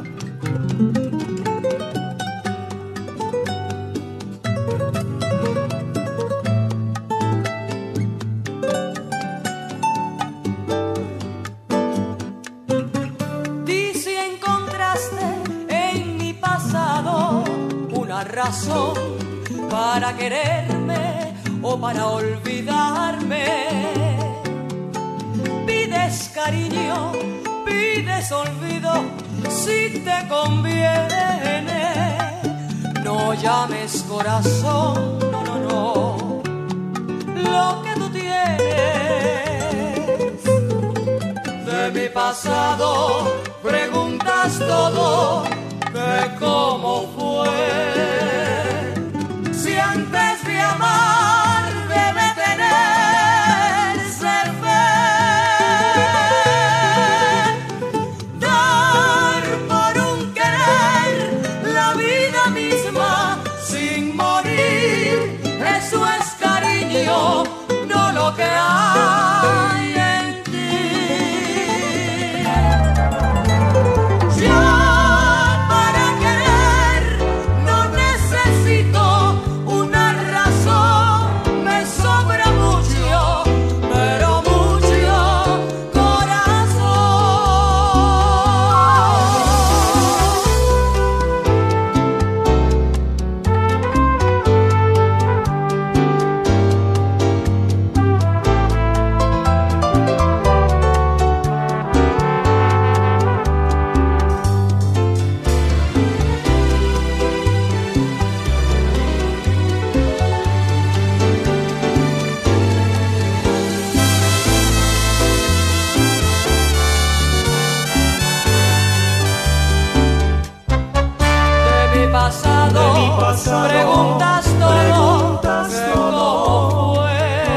Di si encontraste en mi pasado una razón para quererme o para olvidarme. Pides cariño, pides olvido, si te conviene. No llames corazón, no, no, no, lo que tú tienes. De mi pasado preguntas todo, de cómo fue. Si antes de amar debe tenerse fe, dar por un querer la vida misma sin morir, eso es cariño, no lo que hay en ti. Yo para querer no necesito una razón, me sobra mucho, pero mucho corazón. De mi pasado, De mi pasado, preguntas todo, preguntas de todo, cómo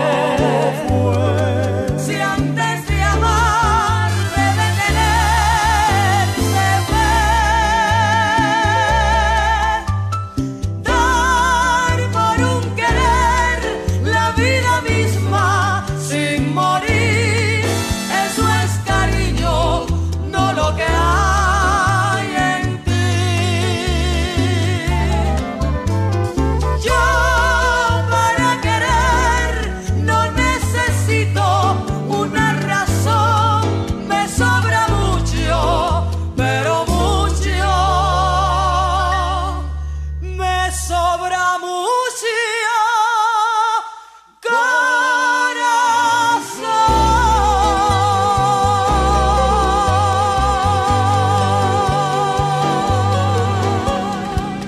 fue. Si antes de amar debe tenerse fe, dar por un querer la vida misma sin morir, eso es cariño, no lo que hay en ti. Yo para querer no necesito una razón, me sobra mucho, pero mucho, me sobra mucho corazón.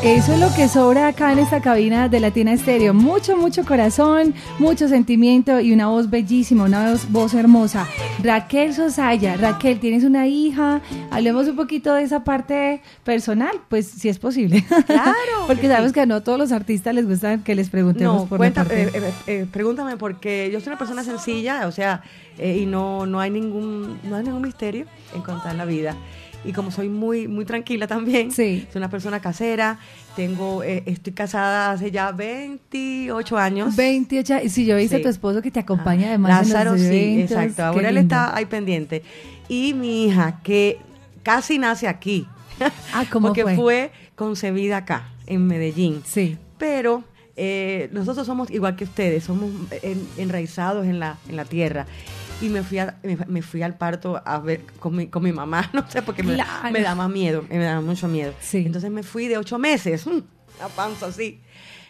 Eso es lo que sobra acá en esta cabina de Latina Estéreo. Mucho, mucho corazón, mucho sentimiento y una voz bellísima, una voz, voz hermosa. Raquel Sosaya. Raquel, ¿tienes una hija? Hablemos un poquito de esa parte personal, pues si es posible. Claro. Porque que sabemos sí. que no a todos los artistas les gusta que les preguntemos No, por cuenta, la parte. eh, eh, eh, pregúntame, porque yo soy una persona sencilla, o sea, eh, y no, no hay ningún, no hay ningún misterio en contar la vida. Y como soy muy muy tranquila también, sí. soy una persona casera, tengo eh, estoy casada hace ya veintiocho años. veintiocho, si yo he visto Sí. a tu esposo que te acompaña ah, además Lázaro, en los sí, eventos, exacto, ahora él lindo. está ahí pendiente. Y mi hija, que casi nace aquí, ah, ¿cómo porque fue? fue concebida acá, en Medellín. Sí. Pero eh, nosotros somos igual que ustedes, somos en, enraizados en la, en la tierra. Y me fui, a, me, me fui al parto a ver con mi, con mi mamá, no sé, porque claro. me, me da más miedo, me da mucho miedo. Sí. Entonces me fui de ocho meses, la panza así.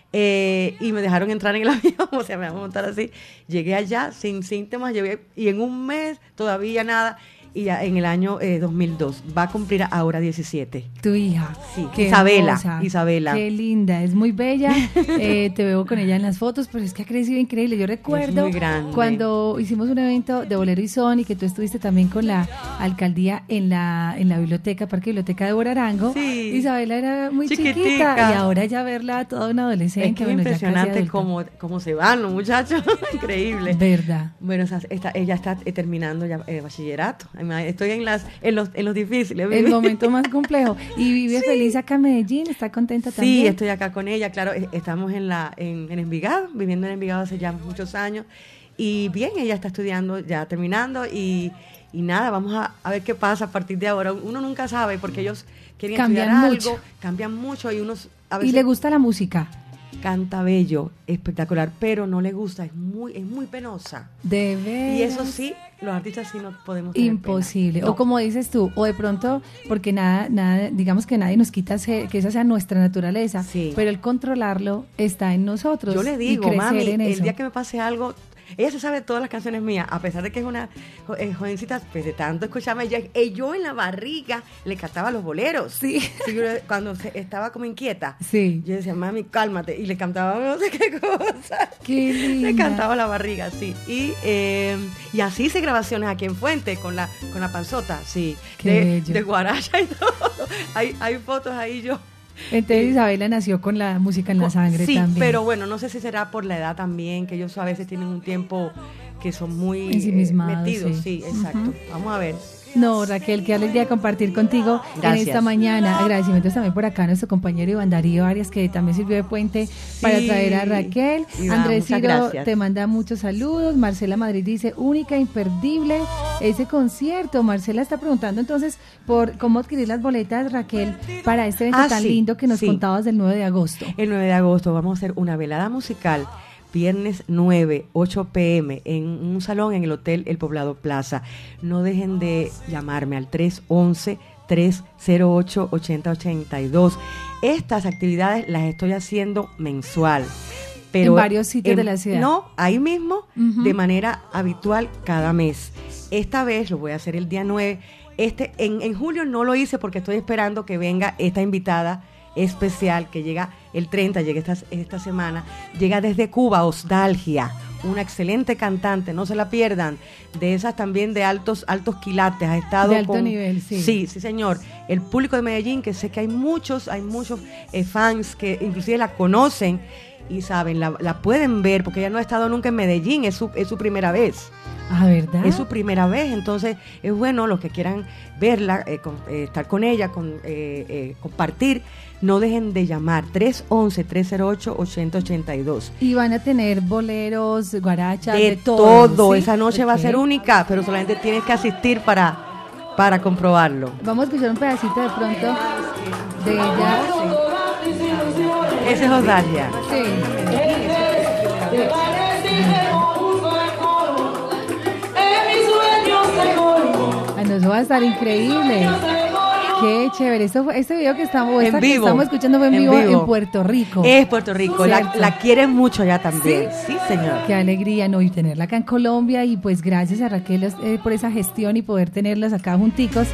Eh, y me dejaron entrar en el avión, o sea, me vamos a montar así. Llegué allá sin síntomas, llegué, y en un mes todavía nada. Y ya en el año eh, dos mil dos va a cumplir ahora diecisiete. Tu hija. Sí, Qué Isabela, hermosa, Isabela. Qué linda, es muy bella. eh, te veo con ella en las fotos, pero es que ha crecido increíble. Yo recuerdo muy grande. cuando hicimos un evento de Bolero y Son y que tú estuviste también con la alcaldía en la en la biblioteca, Parque Biblioteca de Borarango. Sí. Isabela era muy Chiquitica. chiquita y ahora ya verla toda una adolescente. Es que es bueno, ya casi impresionante adulta. cómo, cómo se van los muchachos, increíble. Verdad. Bueno, o sea, está, ella está eh, terminando ya el bachillerato. Estoy en las en los en los difíciles. El Vivi. momento más complejo. Y vive Sí. feliz acá en Medellín, está contenta también. Sí, estoy acá con ella, claro, eh, estamos en la en, en Envigado, viviendo en Envigado hace ya muchos años. Y bien, ella está estudiando, ya terminando, y, y nada, vamos a, a ver qué pasa a partir de ahora. Uno nunca sabe, porque ellos quieren Cambian estudiar mucho. algo, cambian mucho, y unos a veces Y le gusta la música. canta bello, espectacular, pero no le gusta, es muy, es muy penosa. De ver. Y eso sí, los artistas sí no podemos tener Imposible. pena. No. O como dices tú, o de pronto, porque nada, nada, digamos que nadie nos quita ser- que esa sea nuestra naturaleza, Sí. pero el controlarlo está en nosotros. Yo le y digo, crecer mami, en el eso. día que me pase algo, ella se sabe todas las canciones mías, a pesar de que es una jo- eh, jovencita, pues de tanto escucharme, ella, eh, yo en la barriga le cantaba los boleros. Sí. Sí, yo, cuando se- estaba como inquieta, Sí. yo decía, mami, cálmate, y le cantaba no sé qué cosa. Qué linda. Le cantaba la barriga, sí. Y, eh, y así hice grabaciones aquí en Fuente con la, con la panzota, sí. Qué de, bello. de guaracha y todo. Hay, hay fotos ahí yo. Entonces Sí. Isabela nació con la música en la sangre Sí, también. pero bueno, no sé si será por la edad también, que ellos a veces tienen un tiempo que son muy eh, Ensimismados, metidos. sí. Sí, exacto. Ujú. Vamos a ver. No, Raquel, qué alegría compartir contigo Gracias. en esta mañana. Agradecimientos también por acá a nuestro compañero Iván Darío Arias, que también sirvió de puente para traer a Raquel. Iván, Andrés muchas Ciro gracias. te manda muchos saludos. Marcela Madrid dice, única, imperdible ese concierto. Marcela está preguntando entonces por cómo adquirir las boletas, Raquel, para este evento Ah, tan sí, lindo que nos sí. contabas del nueve de agosto. El nueve de agosto vamos a hacer una velada musical, viernes nueve, ocho pm, en un salón en el Hotel El Poblado Plaza. No dejen de llamarme al tres once, tres cero ocho, ochenta ochenta y dos. Estas actividades las estoy haciendo mensual. Pero En varios sitios de la ciudad. No, ahí mismo, Ujú. de manera habitual cada mes. Esta vez lo voy a hacer el día nueve. Este, en, en julio no lo hice porque estoy esperando que venga esta invitada especial que llega el treinta, llega esta, esta semana, llega desde Cuba, Osdalgia, una excelente cantante, no se la pierdan, de esas también de altos altos quilates, ha estado De alto con- nivel, sí. Sí, sí señor, el público de Medellín, que sé que hay muchos, hay muchos eh, fans que inclusive la conocen y saben, la, la pueden ver, porque ella no ha estado nunca en Medellín, es su, es su primera vez. Ah, ¿verdad? Es su primera vez, entonces es bueno los que quieran verla, eh, con- eh, estar con ella, con, eh, eh, compartir, no dejen de llamar tres once, tres cero ocho, ochenta ochenta y dos. Y van a tener boleros, guarachas, De, de, todo. todo, ¿sí? esa noche va a Ok. ser única, pero solamente tienes que asistir para, para comprobarlo. Vamos a escuchar un pedacito de pronto de ella. Ese es Osdalgia. Sí. Ah, no, eso va a estar increíble. Qué chévere. Esto fue, este video que estamos, En esta que vivo. estamos escuchando fue en, En vivo, vivo. en Puerto Rico. Es Puerto Rico, la, Cierto. la quieren mucho ya también. ¿Sí? Sí, señor. Qué alegría, ¿no? Y tenerla acá en Colombia y pues gracias a Raquel eh, por esa gestión y poder tenerlas acá junticos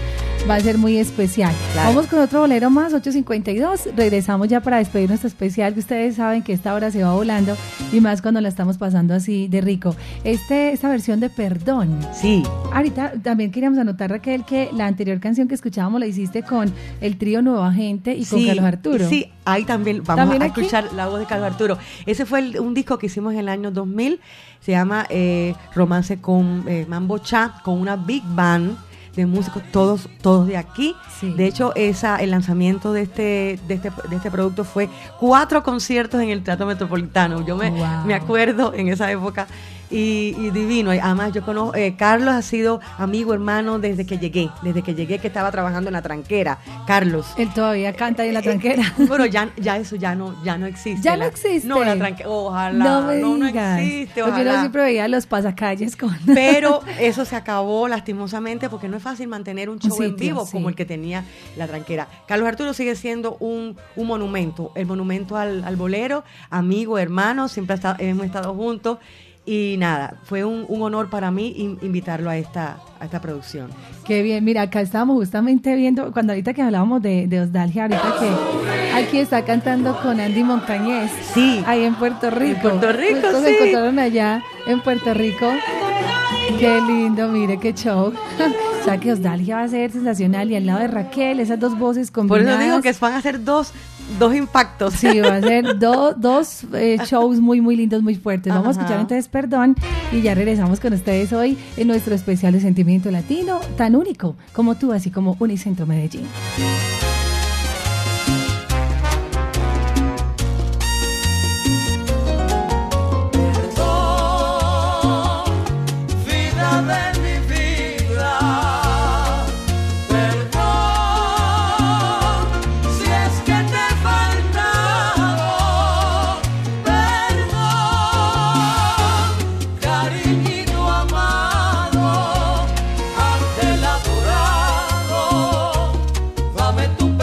va a ser muy especial. Claro. Vamos con otro bolero más, ocho cincuenta y dos. Regresamos ya para despedir nuestro especial, que ustedes saben que esta hora se va volando y más cuando la estamos pasando así de rico. Este, esta versión de Perdón. Sí. Ahorita también queríamos anotar, Raquel, que la anterior canción que escuchábamos la hiciste con el trío Nueva Gente y con Sí, Carlos Arturo. Sí, ahí también vamos ¿También a aquí? escuchar la voz de Carlos Arturo. Ese fue el- un disco que hicimos en el año dos mil, se llama eh, Romance con eh, Mambo Cha, con una big band de músicos, todos todos de aquí. Sí. De hecho, esa el lanzamiento de este, de este de este producto fue cuatro conciertos en el Teatro Metropolitano. Yo me, Wow. me acuerdo en esa época. Y, y divino. Además, yo conozco, eh, Carlos ha sido amigo, hermano desde que llegué, desde que llegué que estaba trabajando en la tranquera. Carlos. Él todavía canta ahí en la tranquera. Bueno, ya, ya eso ya no, ya no existe. Ya no La- existe. No, la tranquera, ojalá. No me no, no digas. existe, Porque uno ojalá. siempre veía los pasacalles con... Pero eso se acabó lastimosamente porque no es fácil mantener un show Un en sitio, vivo sí. como el que tenía la tranquera. Carlos Arturo sigue siendo un, un monumento, el monumento al, al bolero, amigo, hermano, siempre ha estado- hemos estado juntos. Y nada, fue un, un honor para mí in- invitarlo a esta, a esta producción. Qué bien, mira, acá estábamos justamente viendo, cuando ahorita que hablábamos de, de Osdalgia, ahorita que aquí está cantando con Andy Montañez. Sí. Ahí en Puerto Rico. En Puerto Rico, Justo sí. se encontraron allá en Puerto Rico. Qué lindo, mire qué show. O sea que Osdalgia va a ser sensacional y al lado de Raquel, esas dos voces Por combinadas. eso digo que van a ser dos, dos impactos. Sí, va a ser do- dos eh, shows muy, muy lindos, muy fuertes. Vamos a Ajá. escuchar entonces Perdón y ya regresamos con ustedes hoy en nuestro especial de Sentimiento Latino, tan único como tú, así como Unicentro Medellín. Vida de mi vida, perdón si es que te he faltado, perdón, cariñito amado, ángel adorado, dame tu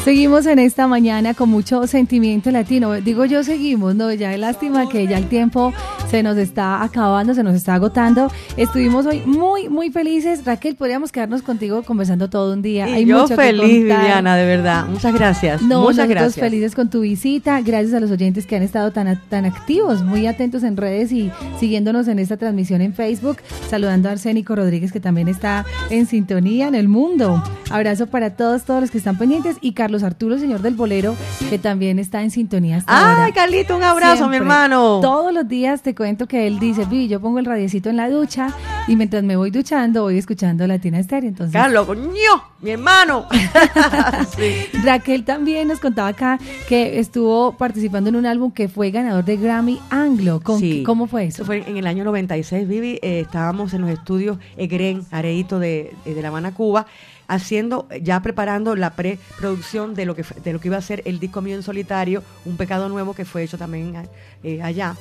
Seguimos en esta mañana con mucho sentimiento latino. Digo yo seguimos, no, ya es lástima que ya el tiempo se nos está acabando, se nos está agotando. Estuvimos hoy muy, muy felices. Raquel, podríamos quedarnos contigo conversando todo un día. Y Hay yo mucho feliz, que contar. Viviana, de verdad. Muchas gracias. No, Muchas nosotros gracias. felices con tu visita. Gracias a los oyentes que han estado tan, tan activos, muy atentos en redes y siguiéndonos en esta transmisión en Facebook. Saludando a Arsénico Rodríguez, que también está en sintonía en el mundo. Abrazo para todos, todos los que están pendientes. Y Carlos Arturo, señor del bolero, que también está en sintonía hasta ahora. Ay, Carlito, un abrazo, Siempre. mi hermano. Todos los días te cuento que él dice, Vivi, yo pongo el radiecito en la ducha y mientras me voy duchando voy escuchando Latina Estéreo. Entonces, Carlos, coño, mi hermano. Sí. Raquel también nos contaba acá que estuvo participando en un álbum que fue ganador de Grammy Anglo. ¿Con, Sí. ¿Cómo fue eso? Eso fue en el año noventa y seis, Vivi. Eh, estábamos en los estudios Egren, Areito de, de La Habana, Cuba, haciendo, ya preparando la preproducción de lo que de lo que iba a ser el disco mío en solitario, Un Pecado Nuevo, que fue hecho también eh, allá.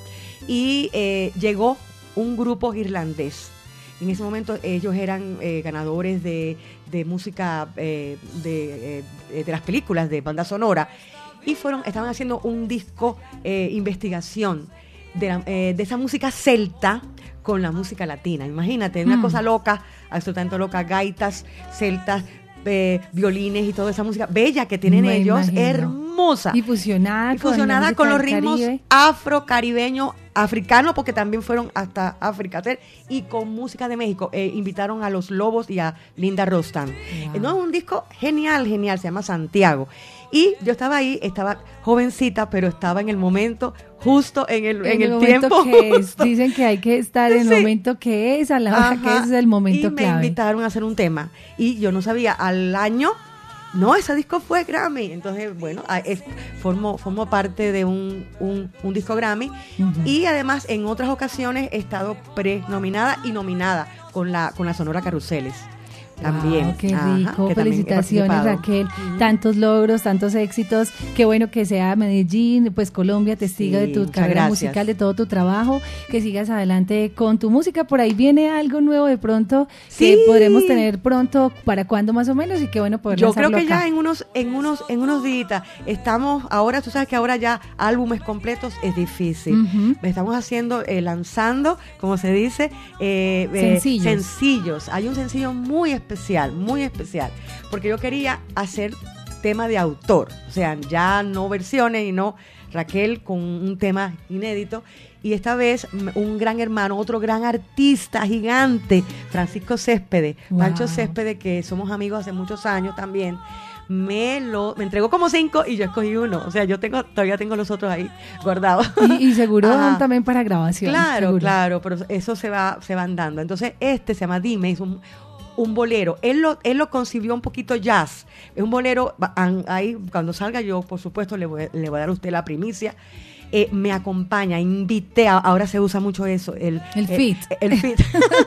Y eh, llegó un grupo irlandés. En ese momento ellos eran eh, ganadores de, de música eh, de, eh, de las películas de banda sonora y fueron estaban haciendo un disco eh, investigación de, la, eh, de esa música celta con la música latina. Imagínate, una Mm. cosa loca, absolutamente loca, gaitas, celtas, eh, violines y toda esa música bella que tienen Me ellos, imagino. hermosa. Y fusionada, Y fusionada con, la los música del ritmos Caribe. afro-caribeños, africanos, porque también fueron hasta África, y con música de México. Eh, invitaron a Los Lobos y a Linda Rostan. Wow. Eh, no, es un disco genial, genial, se llama Santiago. Y yo estaba ahí, estaba jovencita, pero estaba en el momento, justo en el, en el, momento tiempo. que es. Dicen que hay que estar en el Sí. momento que es, a la hora Ajá. que es, es el momento y me clave. invitaron a hacer un tema y yo no sabía, al año no, ese disco fue Grammy. Entonces, bueno, a- es, formo, formo parte de un, un, un disco Grammy. Ujú. Y además, en otras ocasiones he estado prenominada y nominada con la, con la Sonora Carruseles. También. Wow, qué Ajá, rico, que también he felicitaciones participado. Raquel, Ujú. tantos logros, tantos éxitos, qué bueno que sea Medellín, pues Colombia, testigo Sí, de tu muchas carrera gracias. musical, de todo tu trabajo, que sigas adelante con tu música, por ahí viene algo nuevo de pronto, que Sí. podremos tener pronto, ¿para cuándo más o menos? Y qué bueno poder Yo creo lanzarlo que acá. ya en unos, en unos, en unos días estamos, ahora tú sabes que ahora ya álbumes completos es difícil. Ujú. Estamos haciendo, eh, lanzando, como se dice, eh, eh, Sencillos. sencillos. Hay un sencillo muy especial, muy especial, porque yo quería hacer tema de autor, o sea, ya no versiones y no Raquel con un tema inédito. Y esta vez m- un gran hermano, otro gran artista gigante, Francisco Céspedes, Wow. Pancho Céspedes, que somos amigos hace muchos años también, me lo me entregó como cinco y yo escogí uno. O sea, yo tengo todavía tengo los otros ahí guardados. Y, y seguro Ajá. también para grabación. Claro, seguro. claro, pero eso se va se van dando. Entonces, este se llama Dime, es un un bolero. Él lo, él lo concibió un poquito jazz. Es un bolero, va- an- ahí cuando salga yo, por supuesto, le voy, le voy a dar a usted la primicia. Eh, me acompaña, invité, a- ahora se usa mucho eso, el, El fit. El, fit.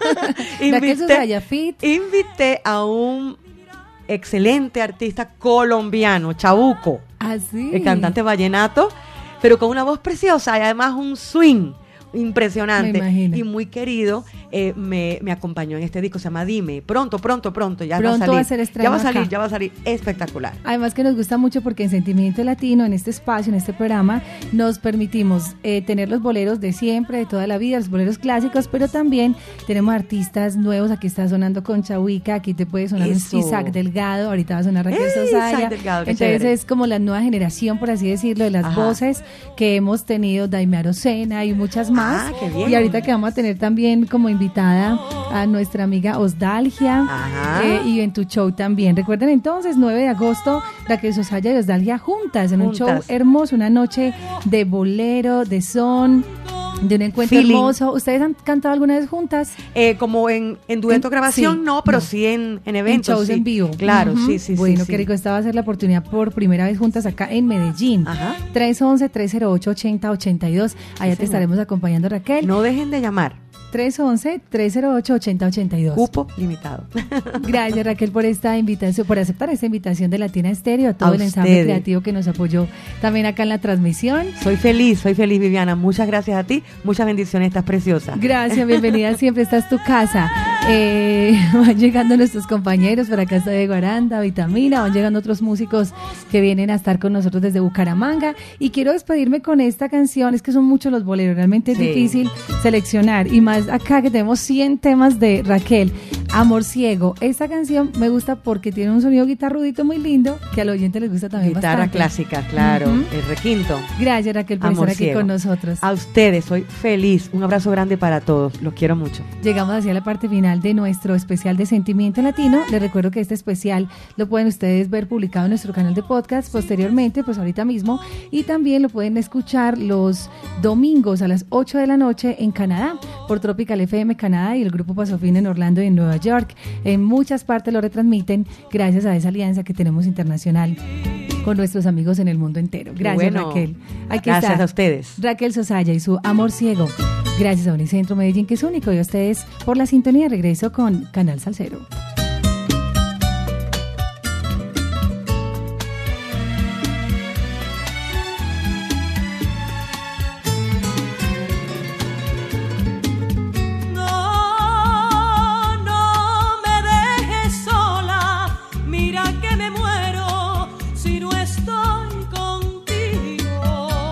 Raquel Susaya, fit. invité a un excelente artista colombiano, Chabuco, Así. el cantante vallenato, pero con una voz preciosa y además un swing impresionante Me imagino. y muy querido. Eh, me, me acompañó en este disco, se llama Dime. Pronto, pronto, pronto, ya Pronto va a salir. va a ser estreno ya va a salir, acá. ya va a salir espectacular. Además que nos gusta mucho porque en Sentimiento Latino, en este espacio, en este programa, nos permitimos eh, tener los boleros de siempre, de toda la vida, los boleros clásicos, pero también tenemos artistas nuevos. Aquí está sonando Concha Huica, aquí te puede sonar un Eso. Isaac Delgado, ahorita va a sonar Raquel ¡Ey, Sosaya. Isaac Delgado, qué Entonces chévere! es como la nueva generación, por así decirlo, de las Ajá. voces que hemos tenido, Daime Arocena y muchas más. Ah, qué bien. Y ahorita que vamos a tener también como invitada a nuestra amiga Osdalgia. Ajá. eh, y en tu show también. Recuerden entonces, nueve de agosto, Raquel Sosaya y Osdalgia juntas en un show Juntas. hermoso, una noche de bolero, de son, de un encuentro Feeling. hermoso. ¿Ustedes han cantado alguna vez juntas? Eh, como en, en dueto En- grabación, sí, no, pero no. sí en, en eventos. en shows sí. en vivo. Claro, Ujú. sí, sí, Bueno, sí. qué rico. Esta va a ser la oportunidad por primera vez juntas acá en Medellín. Ajá. tres once, tres cero ocho, ochenta ochenta y dos. Allá te señor. estaremos acompañando, Raquel. No dejen de llamar. tres once, tres cero ocho, ocho cero ocho dos. Cupo limitado. Gracias, Raquel, por esta invitación, por aceptar esta invitación de Latina Estéreo, a todo A el ensamble ustedes. creativo que nos apoyó también acá en la transmisión. Soy feliz, soy feliz, Viviana. Muchas gracias a ti. Muchas bendiciones, estás preciosa. Gracias, bienvenida, siempre esta es tu casa. Eh, van llegando nuestros compañeros, por acá está Diego Aranda, Vitamina, van llegando otros músicos que vienen a estar con nosotros desde Bucaramanga, y quiero despedirme con esta canción. Es que son muchos los boleros, realmente es Sí. difícil seleccionar, y más acá que tenemos cien temas de Raquel. Amor Ciego, esta canción me gusta porque tiene un sonido guitarrudito muy lindo, que al oyente les gusta también Guitarra bastante. clásica, claro, Ujú. el requinto. Gracias, Raquel, por Amor estar aquí Ciego. con nosotros. A ustedes, soy feliz. Un abrazo grande para todos. Los quiero mucho. Llegamos hacia la parte final de nuestro especial de Sentimiento Latino. Les recuerdo que este especial lo pueden ustedes ver publicado en nuestro canal de podcast posteriormente, pues ahorita mismo, y también lo pueden escuchar los domingos a las ocho de la noche en Canadá, por Tropical F M Canadá y el Grupo Pasofín en Orlando y en Nueva York. En muchas partes lo retransmiten gracias a esa alianza que tenemos internacional con nuestros amigos en el mundo entero. Gracias, Bueno, Raquel. Aquí gracias está a ustedes. Raquel Sosaya y su Amor Ciego. Gracias a Unicentro Medellín, que es único, y a ustedes por la sintonía. Regreso con Canal Salsero. No, no me dejes sola, mira que me muero si no estoy contigo.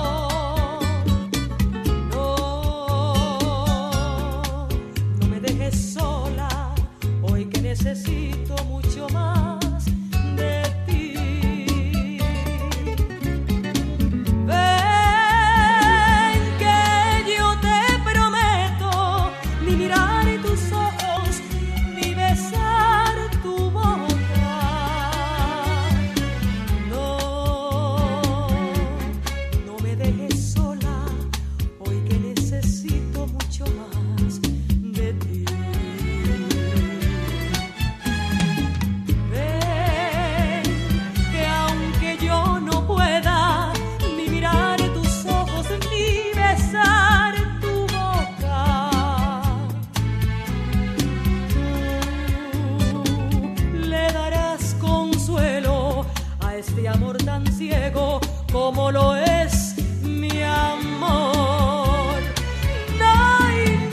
No, no me dejes sola, hoy que necesito mucho más de ti. Ven que yo te prometo ni mirar tus ojos, ni besar tu boca. No, no me dejes sola, hoy que necesito mucho más de ti. Ven que aunque yo no pueda ni mirar tus ojos, ni besar tu boca, tú le darás consuelo a este amor tan ciego como lo es mi amor. Ay,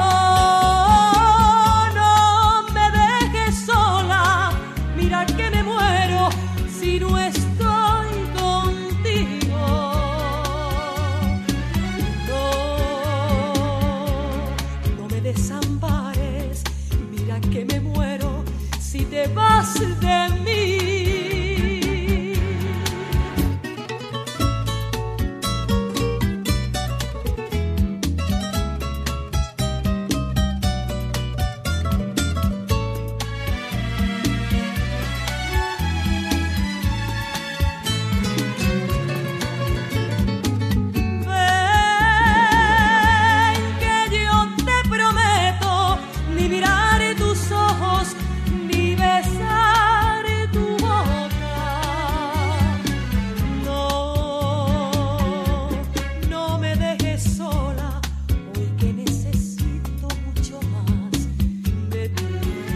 no, no me dejes sola, mira que me muero si no estoy contigo. No, no me desampares, mira que me muero si te vas de mí. Ven que yo te prometo ni mirar tus ojos, ni besar tu boca. No, no me dejes sola, hoy que necesito mucho más de ti.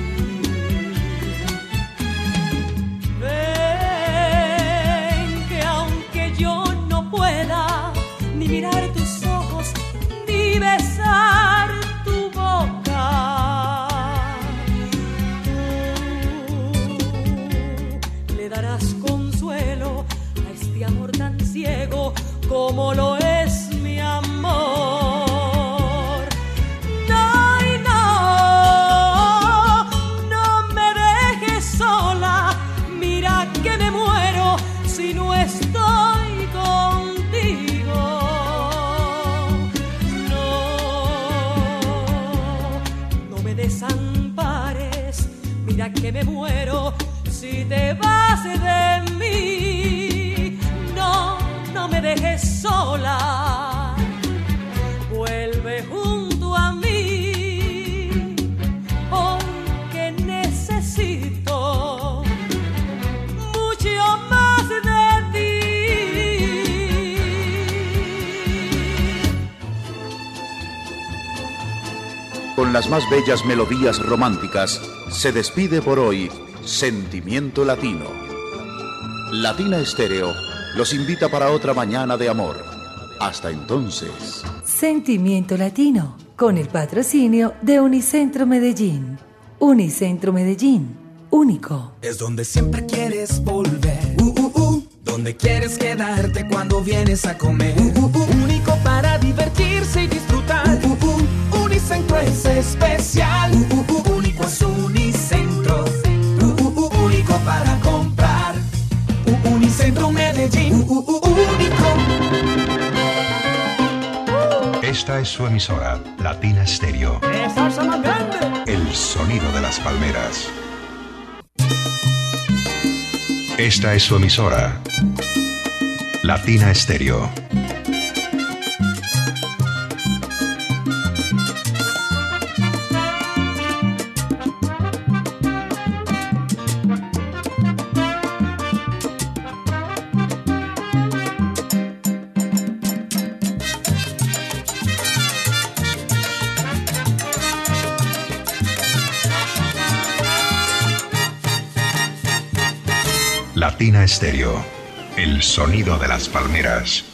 Ven que aunque yo no pueda ni mirar tus ojos, ni besar tu boca, tú le darás consuelo a este amor tan ciego como lo es mi amor. Ay, no, no me dejes sola, mira que me muero si no estoy contigo. No, no me desampares, mira que me muero si te vas de mí. No, no me dejes sola, vuelve junto a mí, hoy que necesito mucho más de ti. con las más bellas melodías románticas, se despide por hoy Sentimiento Latino. Latina Estéreo los invita para otra mañana de amor. Hasta entonces. Sentimiento Latino, con el patrocinio de Unicentro Medellín. Unicentro Medellín, único. Es donde siempre quieres volver. Uh, uh, uh. Donde quieres quedarte cuando vienes a comer. Uh, uh, uh. Único para divertirse y disfrutar. Uh, uh, uh. Unicentro es especial. Uh, uh, uh. Único es Unicentro. Uh, uh, uh. Único para comprar. Uh, Unicentro Medellín. Uh, uh, uh. Único. Esta es su emisora, Latina Estéreo. El sonido de las palmeras. Esta es su emisora, Latina Estéreo. Latina Estéreo, el sonido de las palmeras.